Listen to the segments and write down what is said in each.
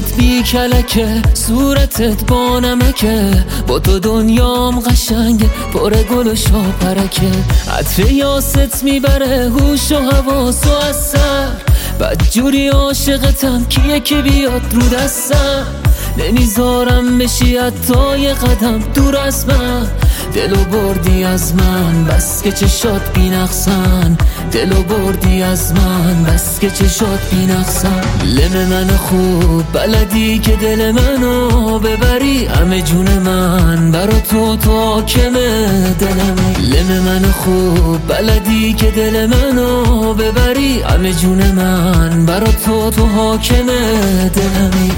دلت بی کلکه، صورتت با نمکه، با تو دنیام قشنگه، پر گل و شاپرکه. عطر یاست میبره هوش و حواس و اثر، بدجوری عاشقتم، کیه که بیاد رو دستم؟ نمیذارم بشی حتی یه قدم دور از من. دلو بردی از من بس که چشات بی نقصن، دلو بردی از من بس که چشات بی نقصن. لم من خوب بلدی که دل منو ببری، همه جون من برا تو حاکم دلمی. لم من خوب بلدی که دل منو ببری، همه جون من برا تو حاکم دلمی.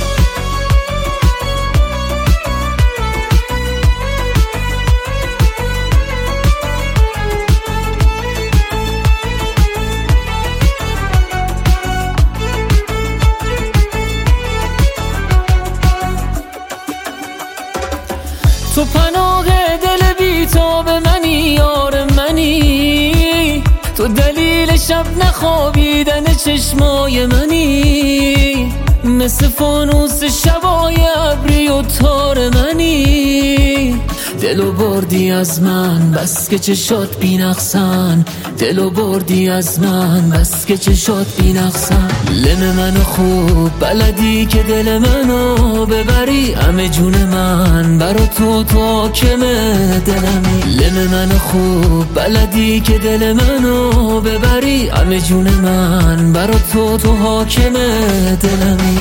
تو پناه دل بی‌تاب منی، یار منی، تو دلیل شب نخوابیدن چشمای منی، مثل فانوس شبای ابری و تار منی. دلو بردی از من بس که چشات بی نقصن، دلو بردی از من بس که چشات بی نقصن. لم منو خوب بلدی که دل منو ببری، همه جون من برا تو حاکم دلمی. لم منو خوب بلدی که دل منو ببری، همه جون من برا تو حاکم دلمی.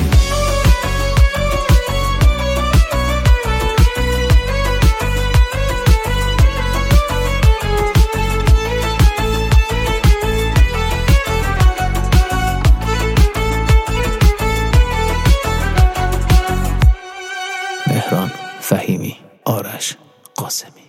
مهران فهیمی، آرش قاسمی.